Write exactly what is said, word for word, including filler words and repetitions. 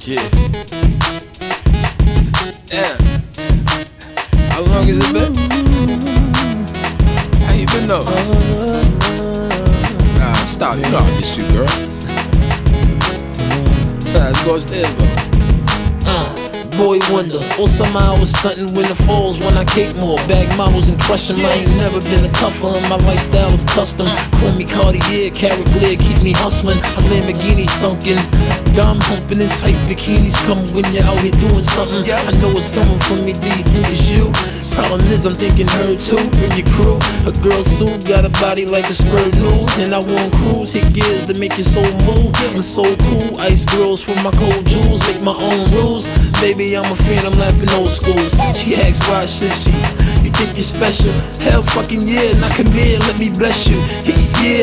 Yeah. Yeah. How long has it been? How you been though? Nah, stop. You know how this shit, girl. Nah, let's go upstairs though. Uh. Boy wonder, or somehow I was stunting when the falls when I cake more. Bag models and crush 'em. I ain't never been a cuffer, and my lifestyle is custom. Call me Cartier, carrot clear, keep me hustling. A Lamborghini sunken, dime humping and tight bikinis come when you're out here doing something. I know it's someone from me, do you think it's you? Problem is I'm thinking her too. Bring your crew, a girl suit, got a body like a spurred news. And I want cruise, hit gears to make your soul move. I'm so cool, ice girls for my cold jewels, make my own rules. Baby, I'm a fan, I'm lapping old schools. She asks why should she? You think you're special? Hell fucking yeah, now come here, let me bless you. Yeah.